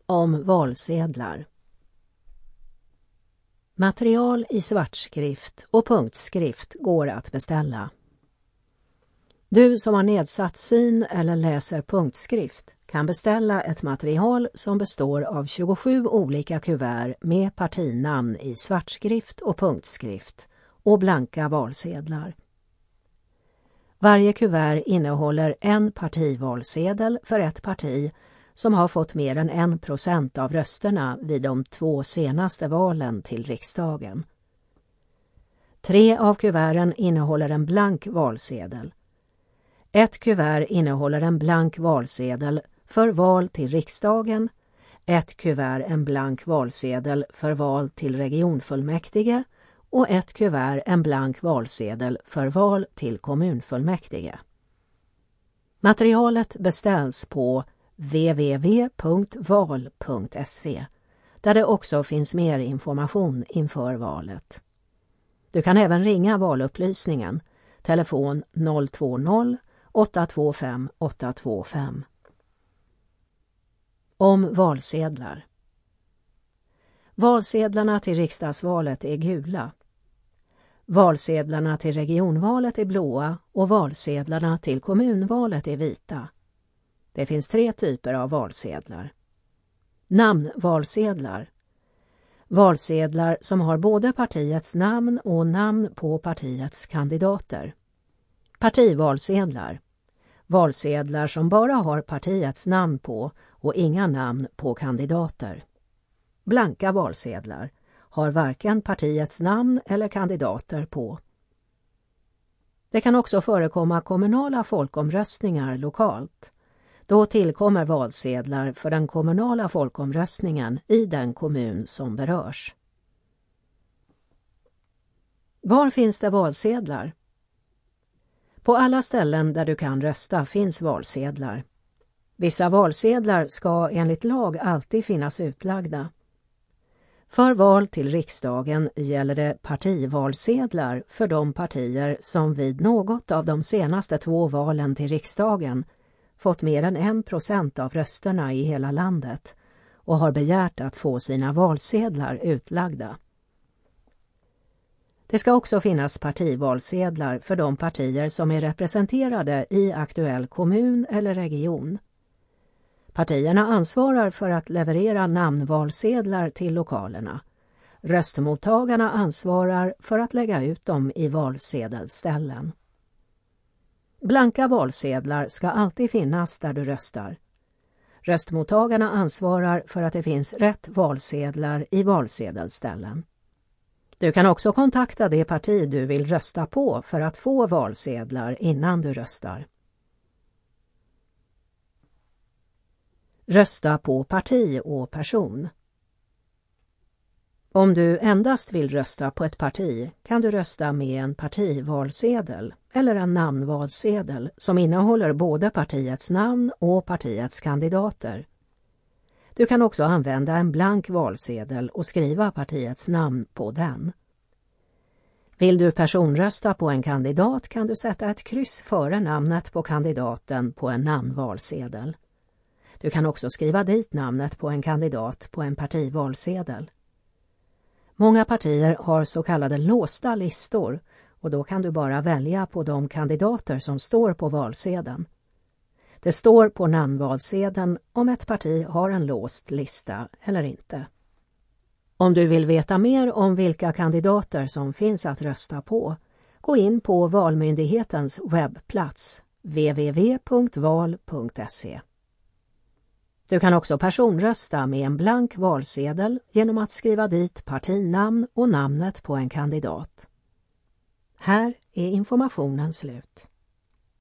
Om valsedlar. Material i svartskrift och punktskrift går att beställa. Du som har nedsatt syn eller läser punktskrift kan beställa ett material som består av 27 olika kuvert med partinamn i svartskrift och punktskrift och blanka valsedlar. Varje kuvert innehåller en partivalsedel för ett parti som har fått mer än 1% av rösterna vid de 2 senaste valen till riksdagen. 3 av kuverten innehåller en blank valsedel. Ett kuvert innehåller en blank valsedel för val till riksdagen, ett kuvert en blank valsedel för val till regionfullmäktige och ett kuvert en blank valsedel för val till kommunfullmäktige. Materialet beställs på www.val.se där det också finns mer information inför valet. Du kan även ringa valupplysningen, telefon 020 825 825. Om valsedlar. Valsedlarna till riksdagsvalet är gula. Valsedlarna till regionvalet är blåa och valsedlarna till kommunvalet är vita. Det finns 3 typer av valsedlar. Namnvalsedlar. Valsedlar som har både partiets namn och namn på partiets kandidater. Partivalsedlar. Valsedlar som bara har partiets namn på och inga namn på kandidater. Blanka valsedlar har varken partiets namn eller kandidater på. Det kan också förekomma kommunala folkomröstningar lokalt. Då tillkommer valsedlar för den kommunala folkomröstningen i den kommun som berörs. Var finns det valsedlar? På alla ställen där du kan rösta finns valsedlar. Vissa valsedlar ska enligt lag alltid finnas utlagda. För val till riksdagen gäller det partivalsedlar för de partier som vid något av de senaste 2 valen till riksdagen fått mer än 1% av rösterna i hela landet och har begärt att få sina valsedlar utlagda. Det ska också finnas partivalsedlar för de partier som är representerade i aktuell kommun eller region. Partierna ansvarar för att leverera namnvalsedlar till lokalerna. Röstmottagarna ansvarar för att lägga ut dem i valsedelställen. Blanka valsedlar ska alltid finnas där du röstar. Röstmottagarna ansvarar för att det finns rätt valsedlar i valsedelställen. Du kan också kontakta det parti du vill rösta på för att få valsedlar innan du röstar. Rösta på parti och person. Om du endast vill rösta på ett parti kan du rösta med en partivalsedel eller en namnvalsedel som innehåller både partiets namn och partiets kandidater. Du kan också använda en blank valsedel och skriva partiets namn på den. Vill du personrösta på en kandidat kan du sätta ett kryss före namnet på kandidaten på en namnvalsedel. Du kan också skriva dit namnet på en kandidat på en partivalsedel. Många partier har så kallade låsta listor och då kan du bara välja på de kandidater som står på valsedeln. Det står på namnvalsedeln om ett parti har en låst lista eller inte. Om du vill veta mer om vilka kandidater som finns att rösta på, gå in på Valmyndighetens webbplats www.val.se. Du kan också personrösta med en blank valsedel genom att skriva dit partinamn och namnet på en kandidat. Här är informationen slut.